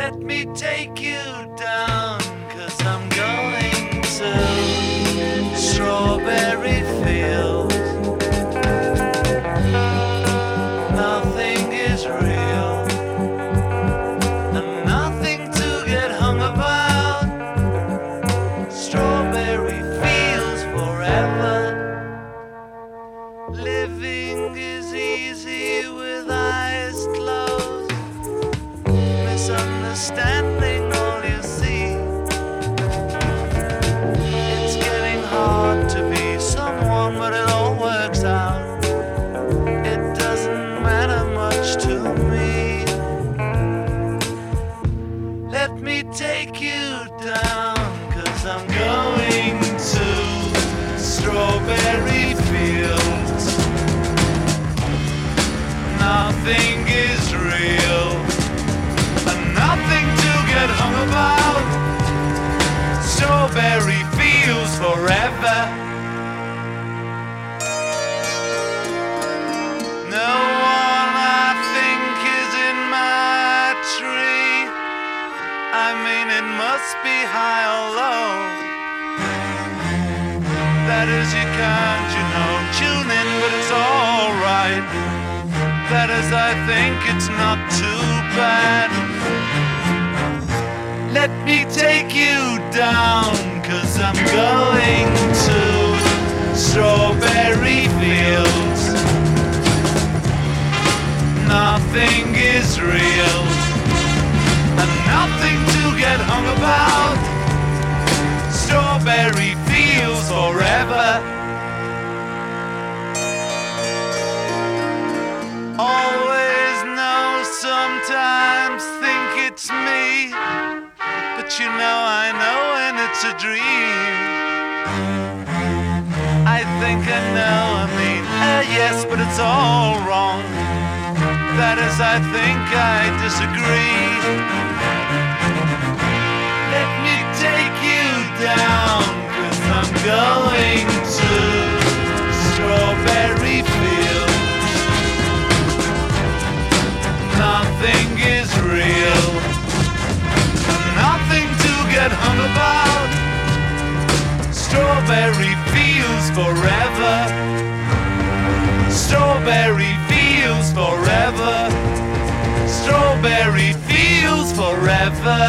Let me take you down, 'cause I'm going to strawberry fields. Nothing is real, and nothing to get hung about. Strawberry fields forever. Living is easy with eyes closed. Misunderstanding all you see. It's getting hard to be someone, but it all works out. It doesn't matter much to me. Let me take you down, 'cause I'm going to strawberry fields. Nothing is real, and nothing to get hung about. Strawberry fields forever. No one I think is in my tree. I mean, it must be high or low. That is, you can't, tune in, but it's alright. That is, I think it's not too bad. Let me take you down, 'cause I'm going to strawberry fields. Nothing is real, and nothing to get hung about. Strawberry fields forever. Always know, sometimes think it's me, but I know when it's a dream. I think I know, yes, but it's all wrong. That is, I think I disagree. Let me take you down, 'cause I'm going to strawberry fields. Nothing is real, nothing to get hung about. Strawberry fields forever. Strawberry fields forever. Strawberry fields forever.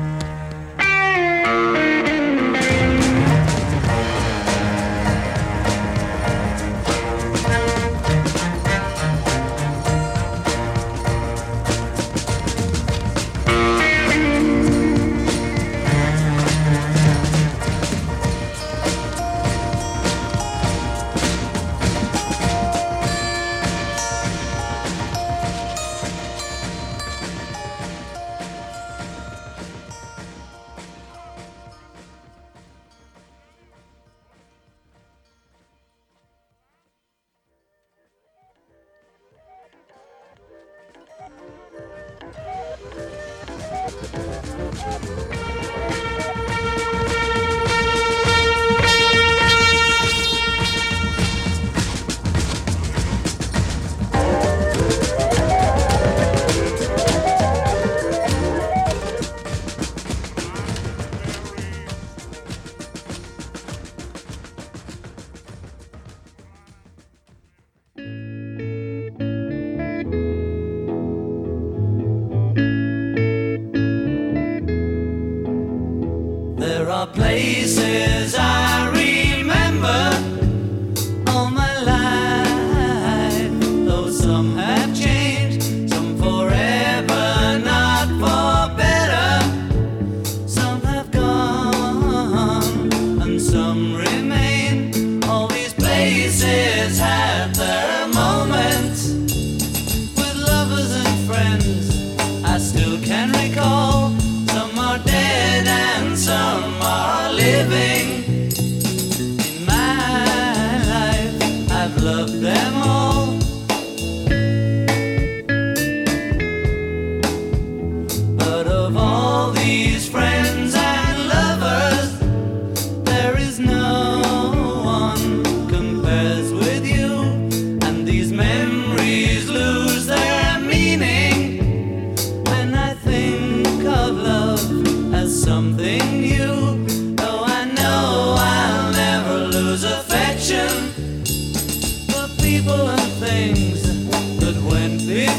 There are places I remember all my life, though some have changed, some forever, not for better. Some have gone, and some remain. All these places have their moments with lovers and friends I still can recall. Some are dead and some are living.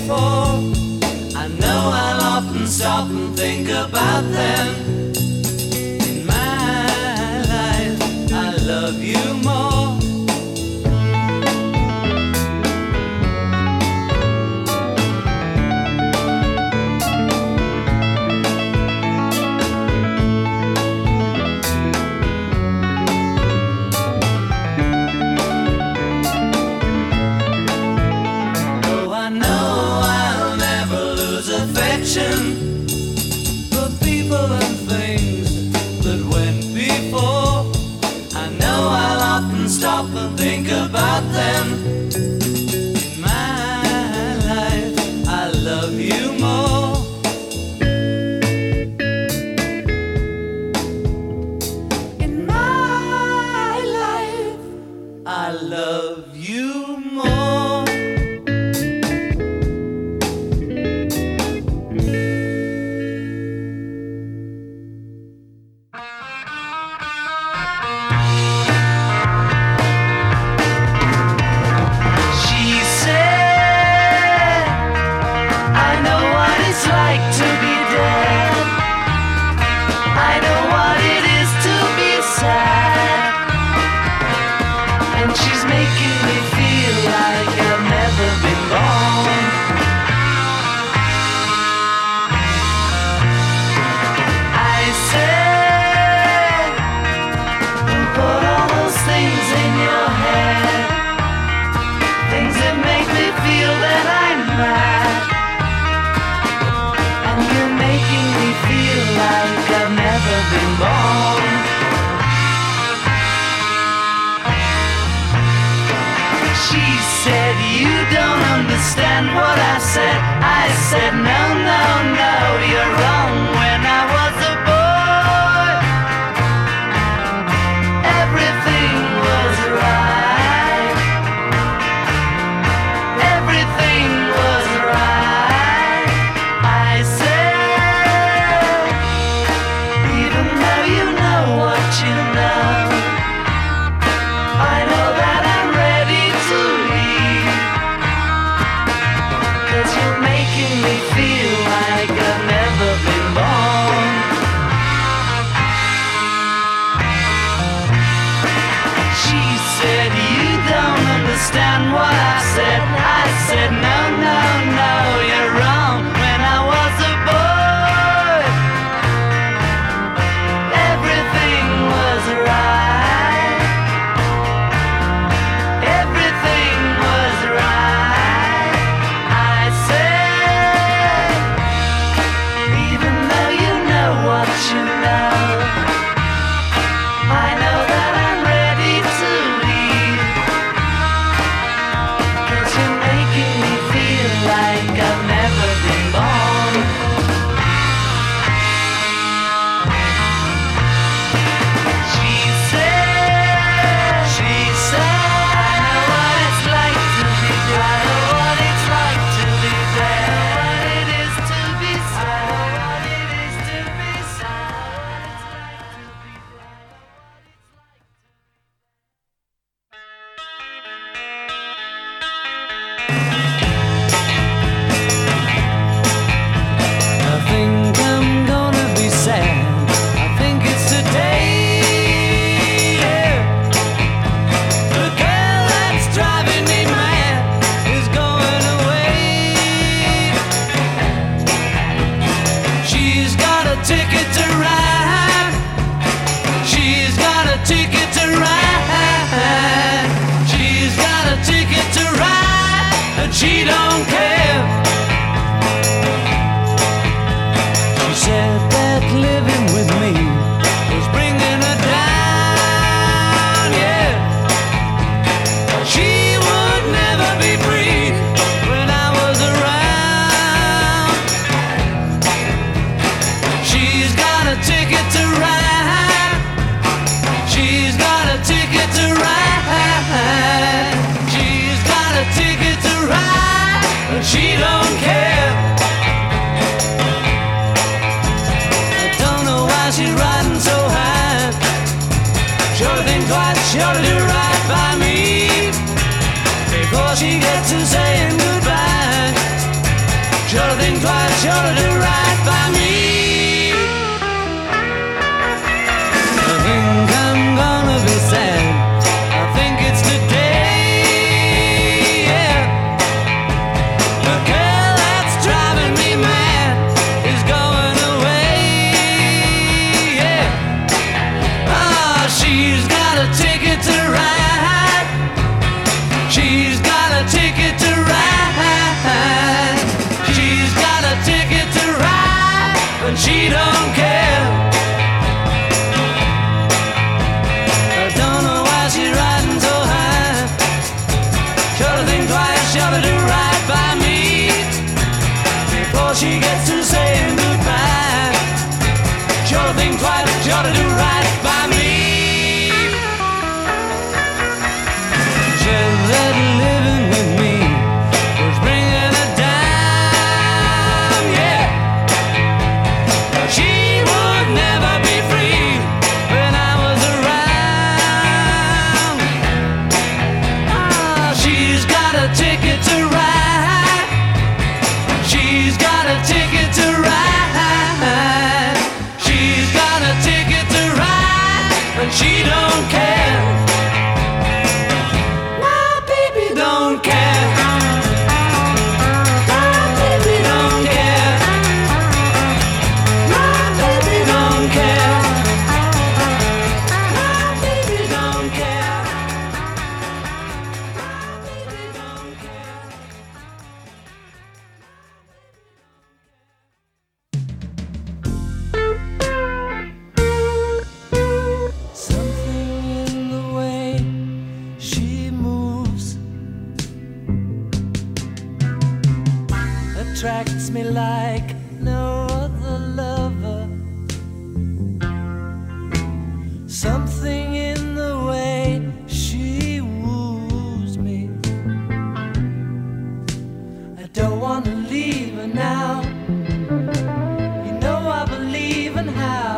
before. I know I'll often stop and think about them. In my life, I love you more. For people and things that went before, I know I'll often stop and think about them. In my life, I love you more. In my life, I love you more. What I said, no, no, no, you're wrong. When I was a boy, everything was right. Everything was right. I said, even though you know what you know, I know that I'm ready to leave. You're making me feel like I've never been born. She said, you don't understand what I said. I said, no, no, no, you're wrong. When I was a boy, everything was right. Everything was right. You know, I know that I'm ready to leave, 'cause you're making me feel like I've never been born. She said, I know what it's like to be dead. I know what it's like to be dead. What it is to be sad. What it is to be sad. She don't care. She said that living with me was bringing her down, yeah. She would never be free when I was around. She's got a ticket to ride. She's got a ticket to ride. She's got a ticket to ride, but she don't care. I don't know why she's riding so high. Sure think twice, sure to do right by me before she gets to saying goodbye. sure to do right by me. I think I'm gonna be sad. I think it's today, yeah. The girl that's driving me mad is going away, yeah. Ah, she's got a ticket to ride. She's got a ticket to ride. She's got a ticket to ride, but she don't care. I don't know why she's riding so high. Sure to think twice, sure to do right by me before she gets to saying goodbye. Sure to think twice, sure to do right by me. Said that living with me was bringing her down, yeah. But she would never be free when I was around. Ah, she's got a ticket to ride. She's got a ticket to ride. She's got a ticket to ride, but she don't care. My baby don't care. My baby don't care. My baby don't care. My baby don't care. My baby don't care. Something in the way she moves attracts me like no other lover. Something in the way she woos me. I don't want to leave her now. You know I believe in how.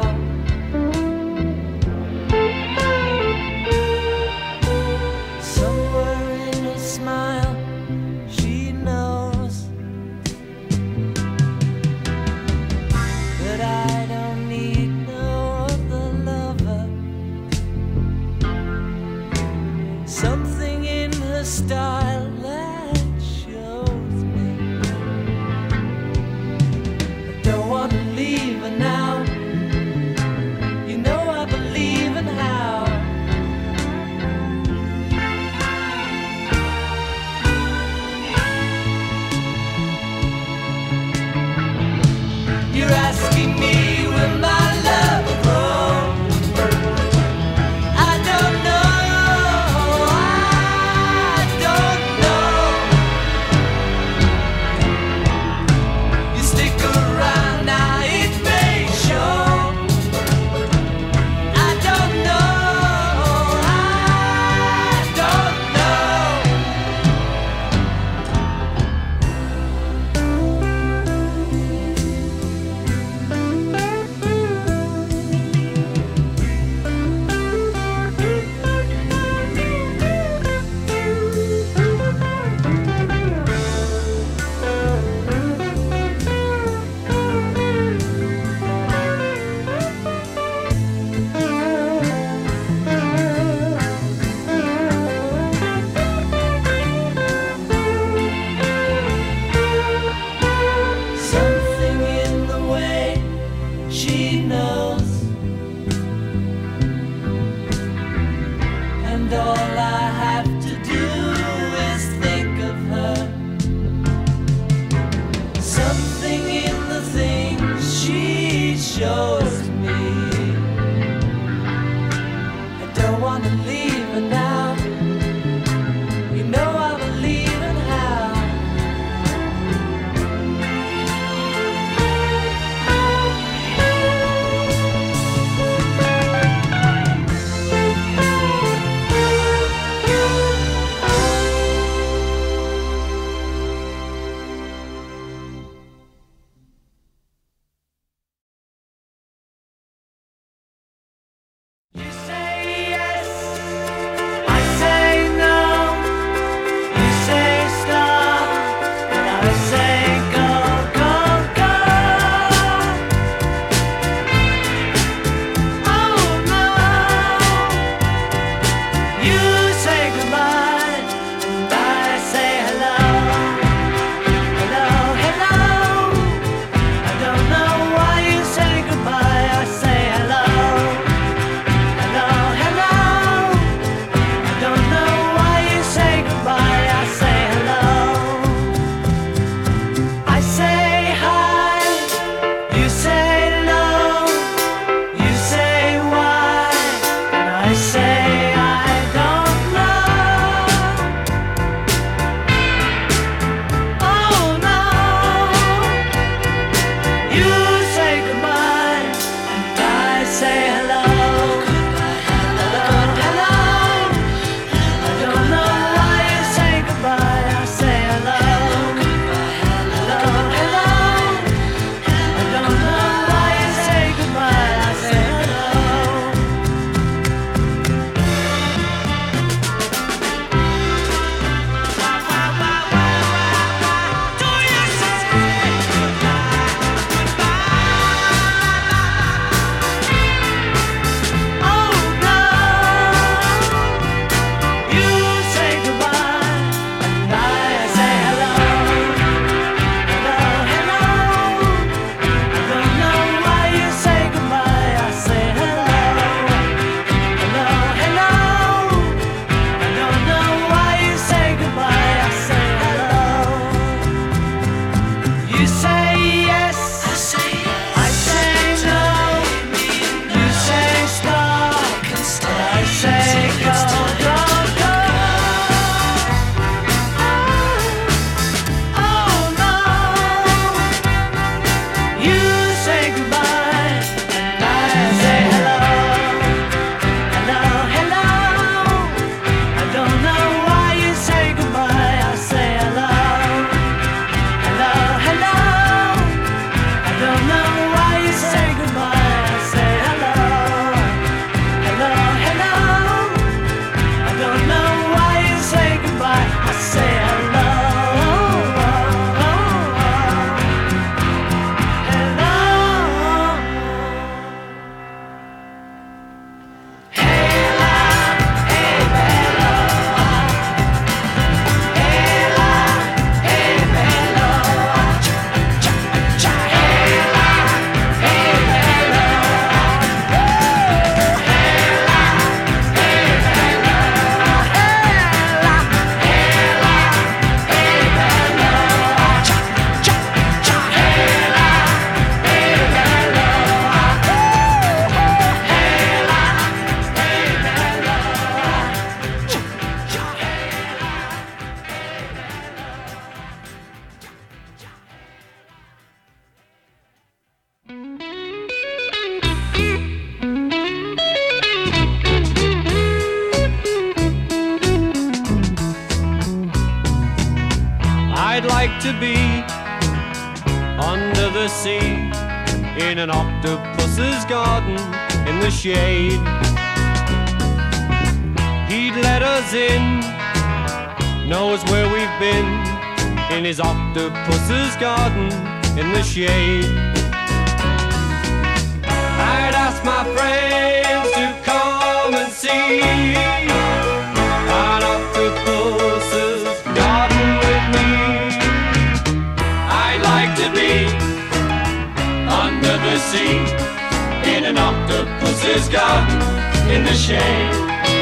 Somewhere in her smile, she knows that I don't need no other lover. Something in her style that shows me I don't want to leave her now. You know I believe in how. You're asking me will my love grow? I don't know. I don't know. You stick around now, it may show. I don't know. I don't know. Something in the way she knows, and all I have to do is think of her. Something in the things she shows me. I don't want to leave her now. You know I believe in how. You say yes. to be under the sea in an octopus's garden in the shade. He'd let us in, knows where we've been, in his octopus's garden in the shade. I'd ask my friends to come and see an octopus's garden with me. I'd like to be under the sea in an octopus's garden in the shade.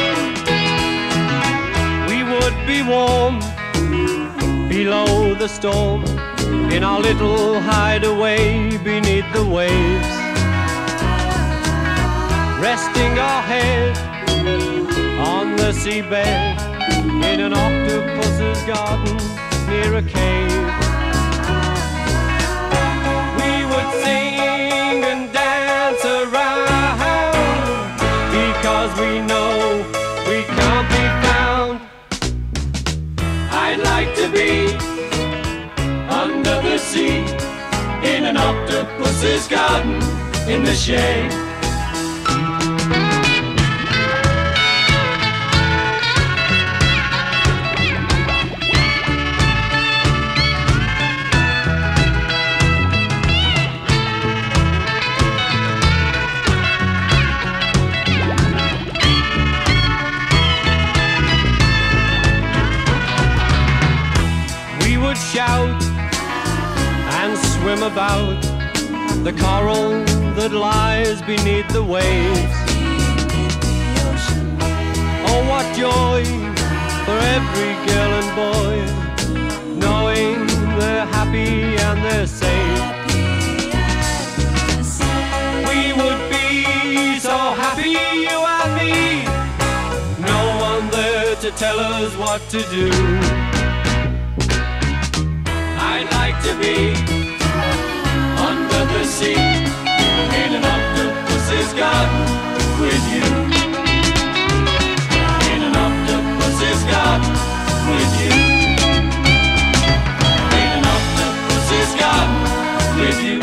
We would be warm below the storm in our little hideaway beneath the waves, resting our head on the seabed in an octopus's garden near a cave. We would sing and dance around because we know we can't be found. I'd like to be under the sea in an octopus's garden in the shade. Shout and swim about the coral that lies beneath the waves. Oh, what joy for every girl and boy, knowing they're happy and they're safe. We would be so happy, you and me, no one there to tell us what to do. I'd like to be under the sea in an octopus's garden with you. In an octopus's garden with you. In an octopus's garden with you.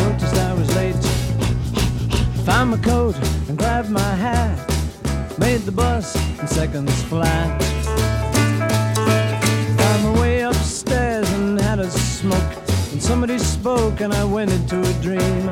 noticed I was late. Found my coat and grabbed my hat. Made the bus in seconds flat. Found my way upstairs and had a smoke. And somebody spoke and I went into a dream.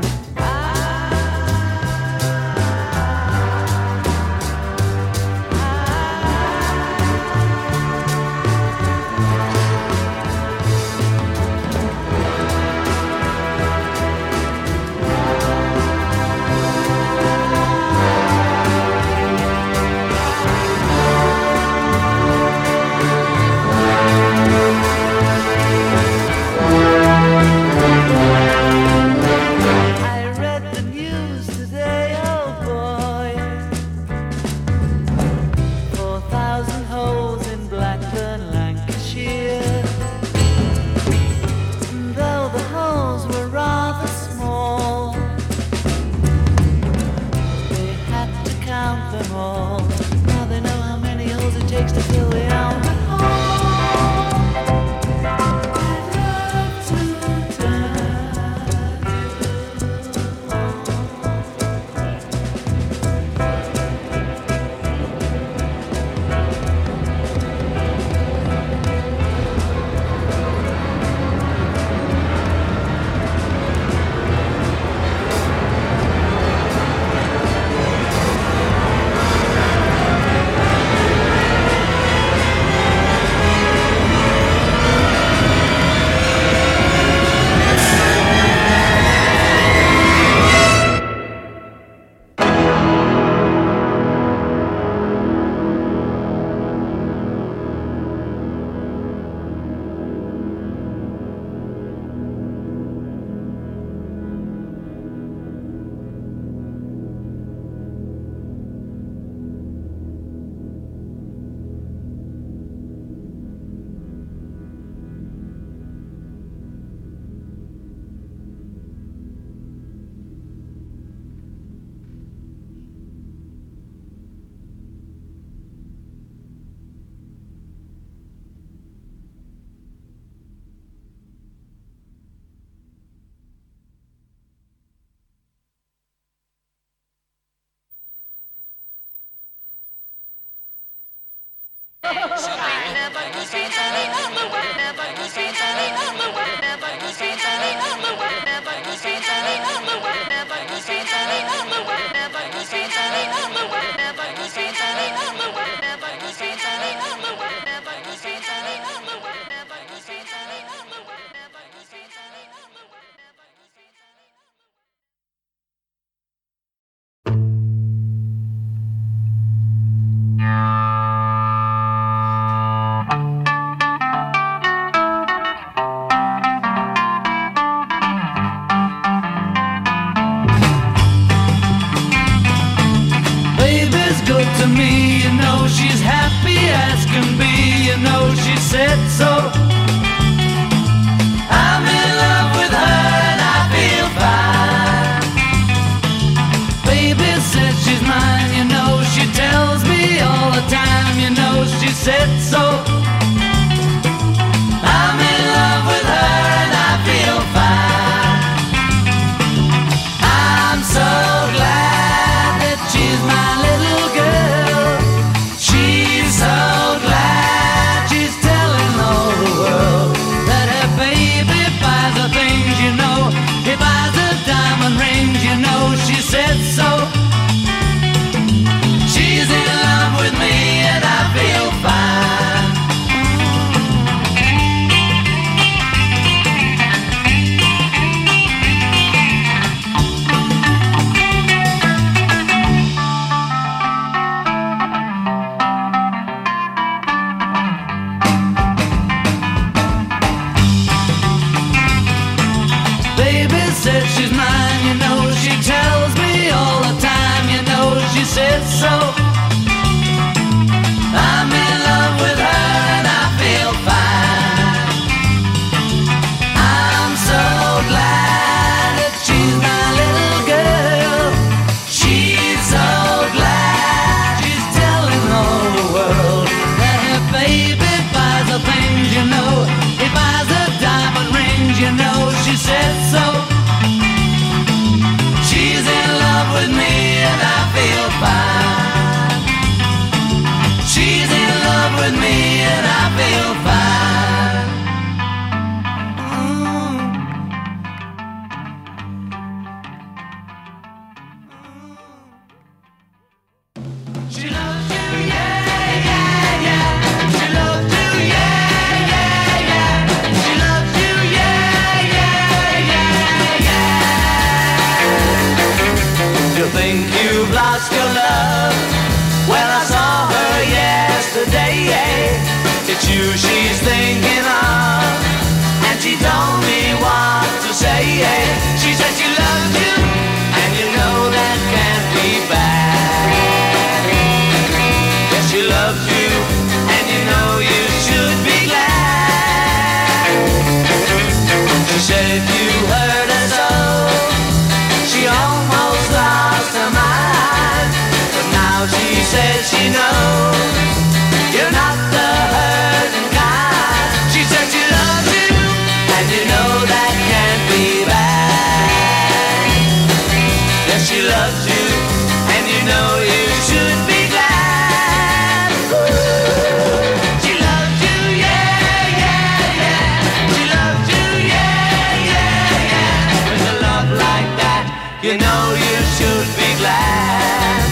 lost your love. Well, I saw her yesterday. It's you she's thinking of, and she told me what to say. She said she loved you, and you know that can't be bad. Yes, she loves you, and you know you should be glad. She said you hurt her so, she almost lost her mind. But now she says she knows you're not the hurting kind. She said she loves you, and you know that can't be bad. Yes, she loves you, and you know you should be glad. Ooh. She loves you, yeah, yeah, yeah. She loves you, yeah, yeah, yeah. With a love like that, you know you should be glad.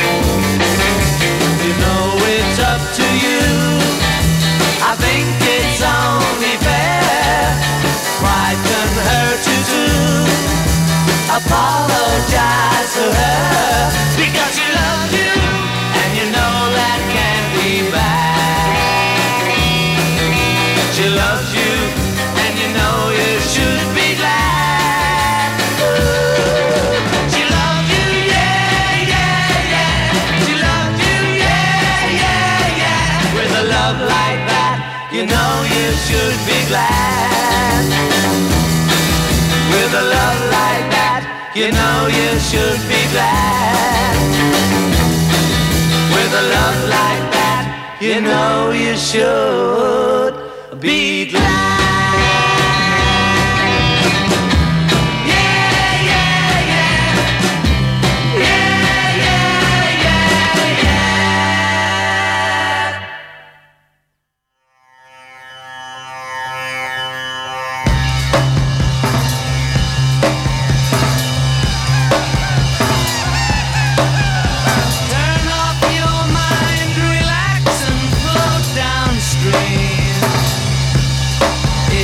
You know it's up to you. I think it's only fair. Pride can hurt you too. Apologize to her, because she loves you, and you know that can't be bad. She loves you, and you know you should be glad. Ooh. She loves you, yeah, yeah, yeah. She loves you, yeah, yeah, yeah. With a love like that, you know you should be glad. With a love like that, you know you should be glad. With a love like that, you know you should be glad. Yeah, yeah, yeah. Yeah, yeah, yeah, yeah. Turn off your mind, relax and float downstream.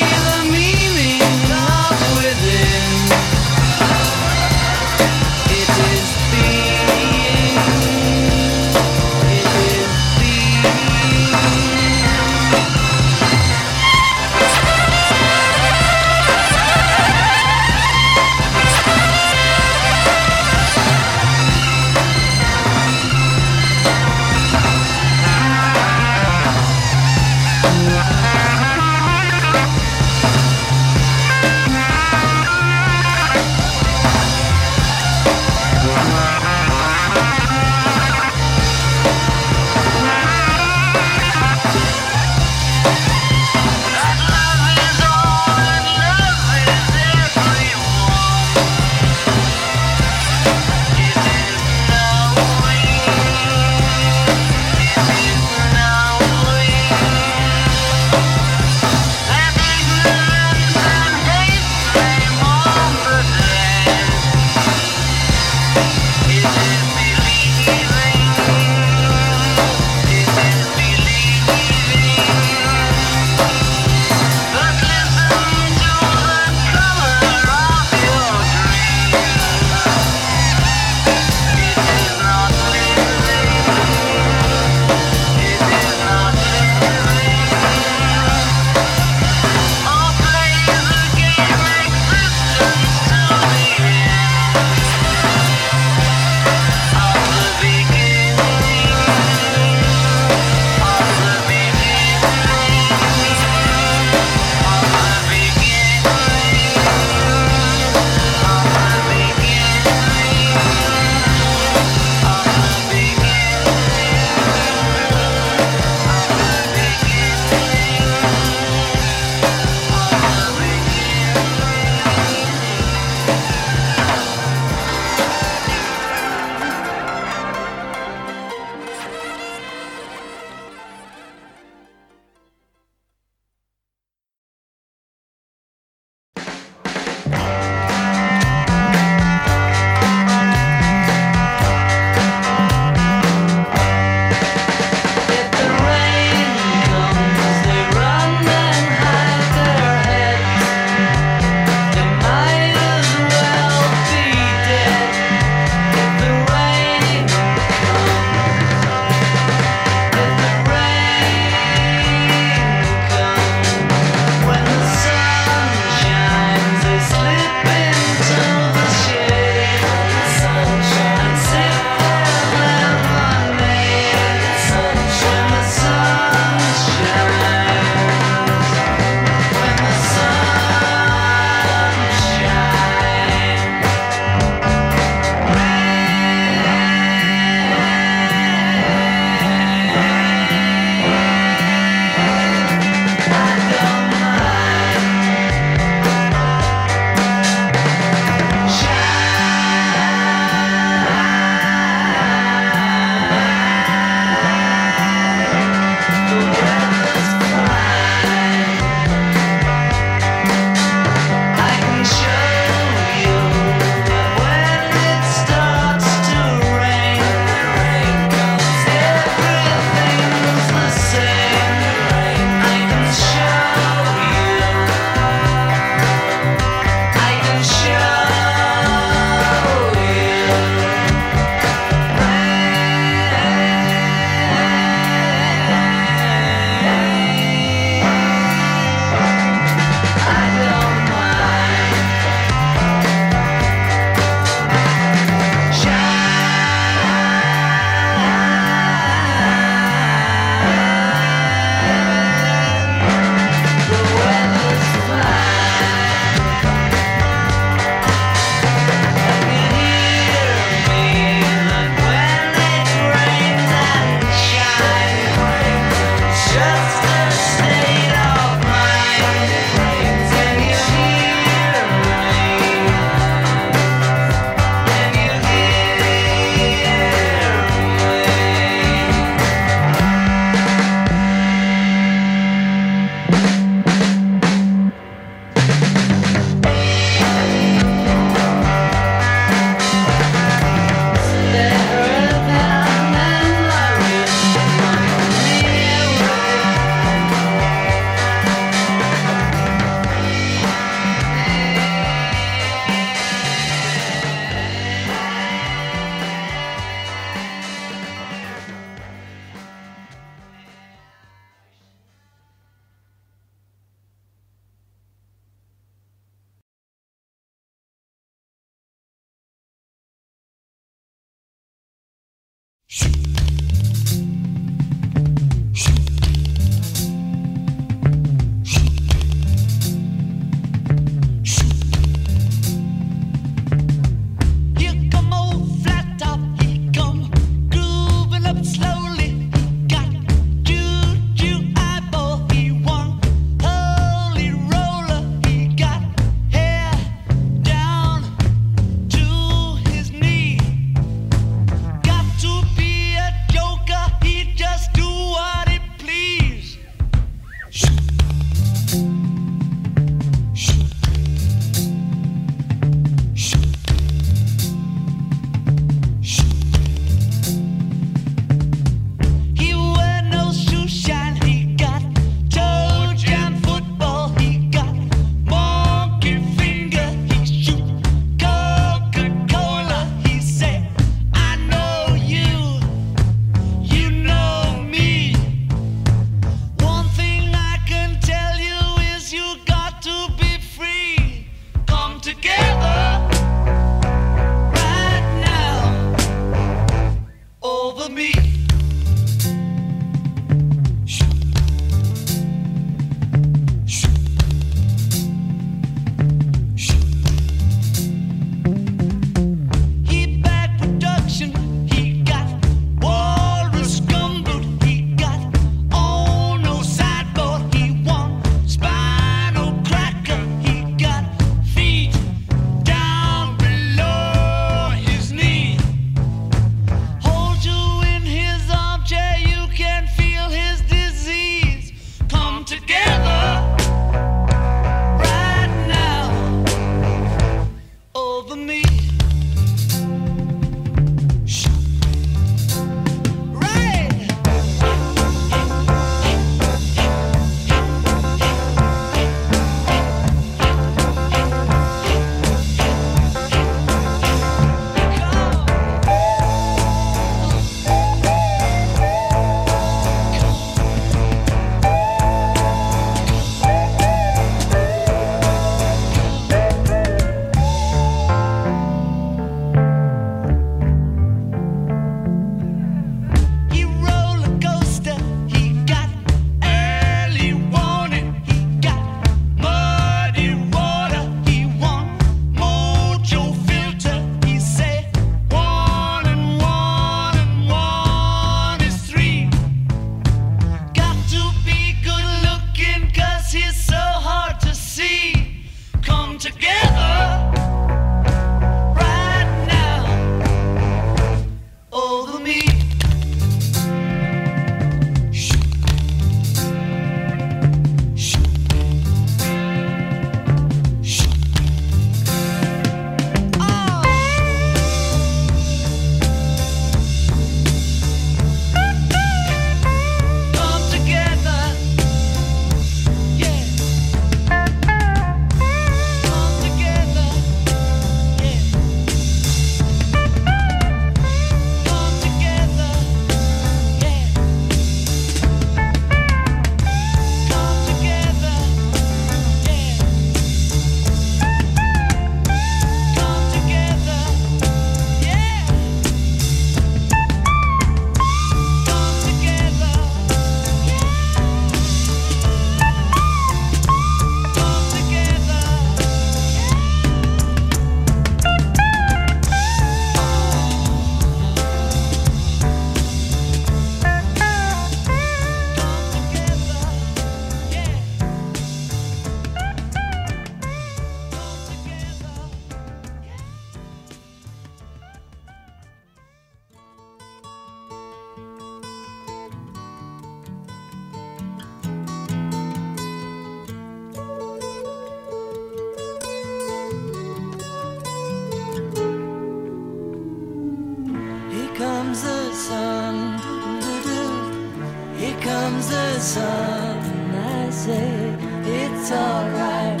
comes the sun, I say it's alright.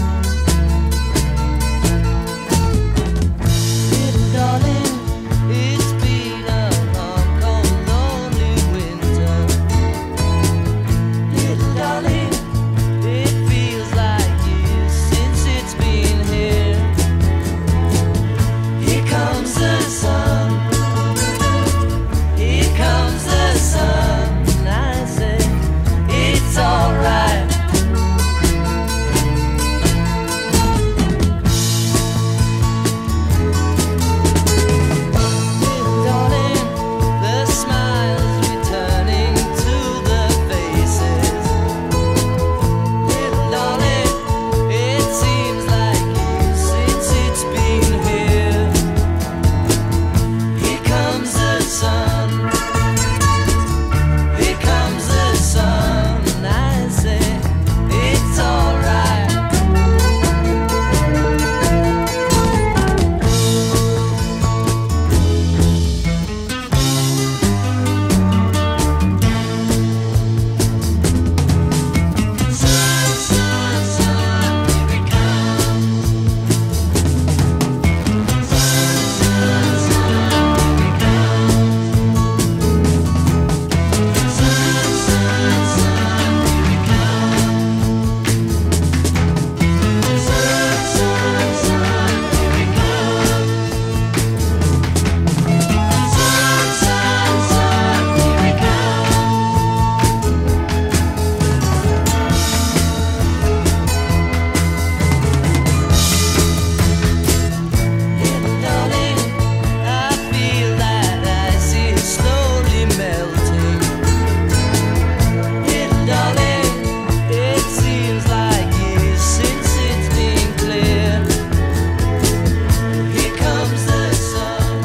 Little darling, it's been a long, cold, lonely winter. Little darling, it feels like years since it's been here. Here comes the sun. Here comes the sun, I say it's alright. Little darling, the smiles returning to the faces. Little darling, it seems like years since it's been here. Here comes the sun. Here comes the sun, I say it's alright. Sun, sun, sun, here it comes. Sun, sun, sun, here it comes. Sun, sun, sun, here it comes. Sun, sun, sun, here it comes. Sun, sun, sun, here it comes. Little darling, I feel that ice is slowly melting. Little darling, it seems like years since it's been clear. Here comes the sun.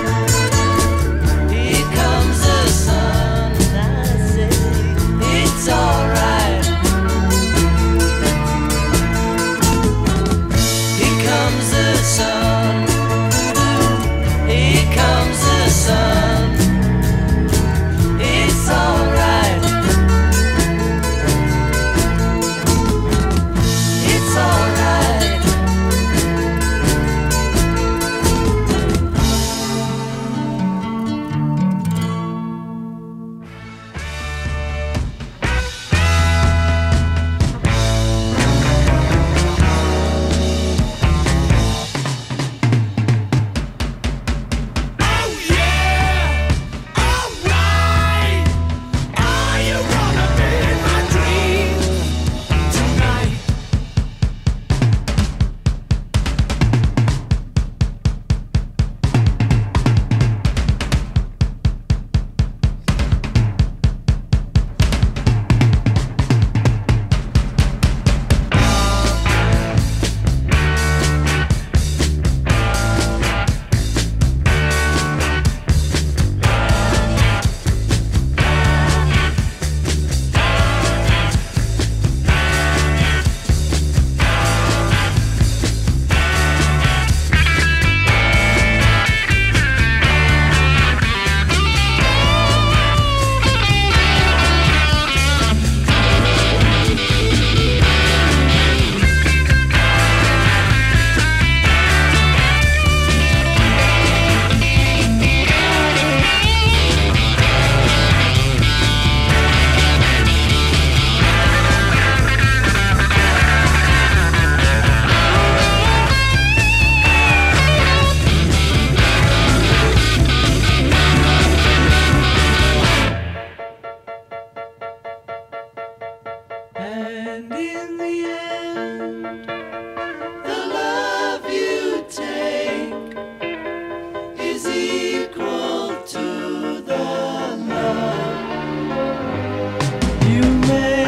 Here comes the sun, I say it's alright. Here comes the sun. Here comes the sun. It's alright. It's alright. And in the end, the love you take is equal to the love you make.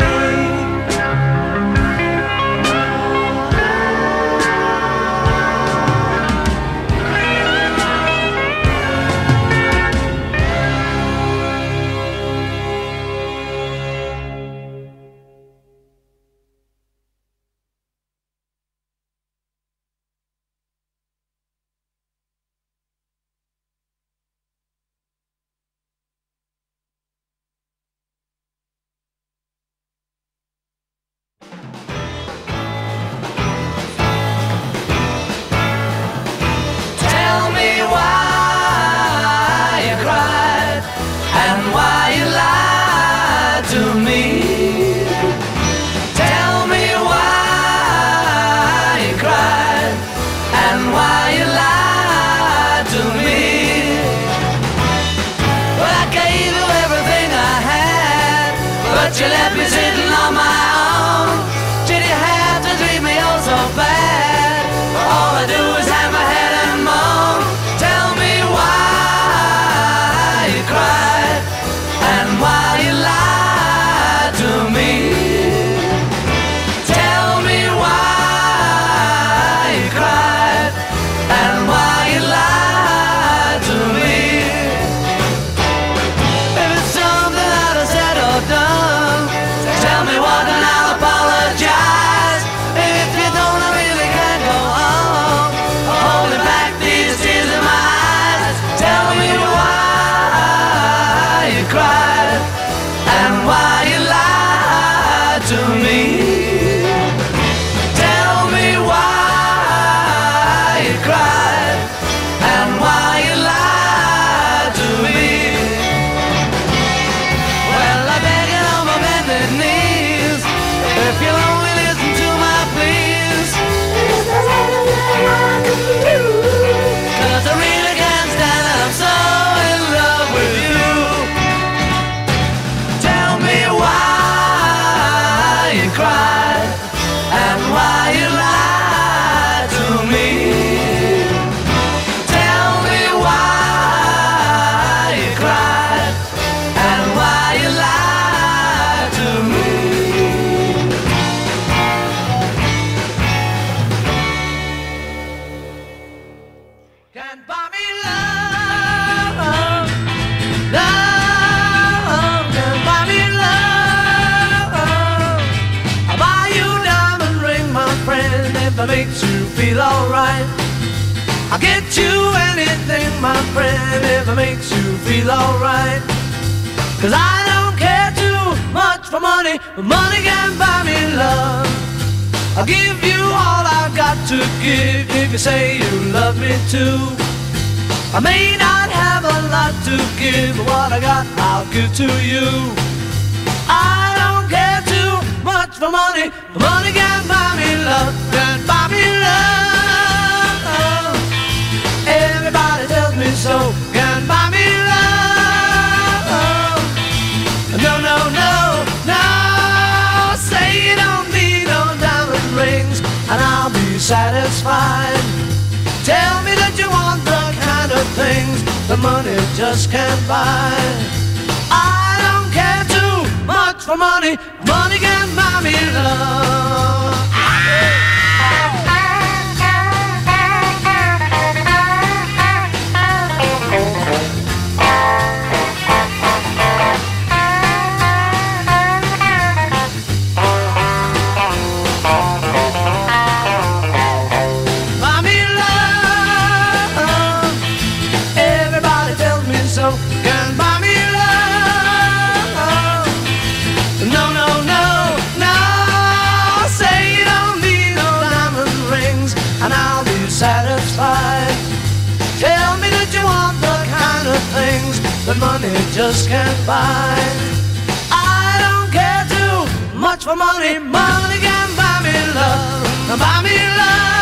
but you left me sitting on my own. Did you have to treat me oh so bad? All I do is hang my head and moan. Tell me why you cried and why you lied to me. Tell me why you cried and why you lied to me. If it's something that I said or done, tell me what and I'll apologize. If you don't, I really can't go on holding back these tears in my eyes. Tell me why you cried and why you lied to me. Tell me why you cried and why you lied to me. Well, I beg you on my bended knees, if you'll only listen to my pleas. If there's anything I can do, 'cause I really can't stand it, I'm so in love with you. Tell me why you cried and why you lied to me. Tell me why you cried and why you lied to me. Can't buy me love, love, can't buy me love. I'll buy you a diamond ring, my friend, if it makes you feel alright. I'll get you anything, my friend, if it makes you feel alright. 'Cause I don't care too much for money, but money can't buy me love. I'll give you all I've got to give if you say you love me too. I may not have a lot to give, but what I got I'll give to you. I don't care too much for money, but money can't buy me love, can't buy me love. Everybody tells me so, can't buy me love. No, no, no, no, say you don't need no diamond rings and I'll be satisfied. Tell me that you want the kind of things the money just can't buy. I don't care too much for money, money can't buy me love. Buy me love, everybody tells me so, can buy me love. No, no, no, no, say you don't need no diamond rings and I'll be satisfied. Tell me that you want the kind of things that money just can't buy. I don't care too much for money, money can buy me love, buy me love.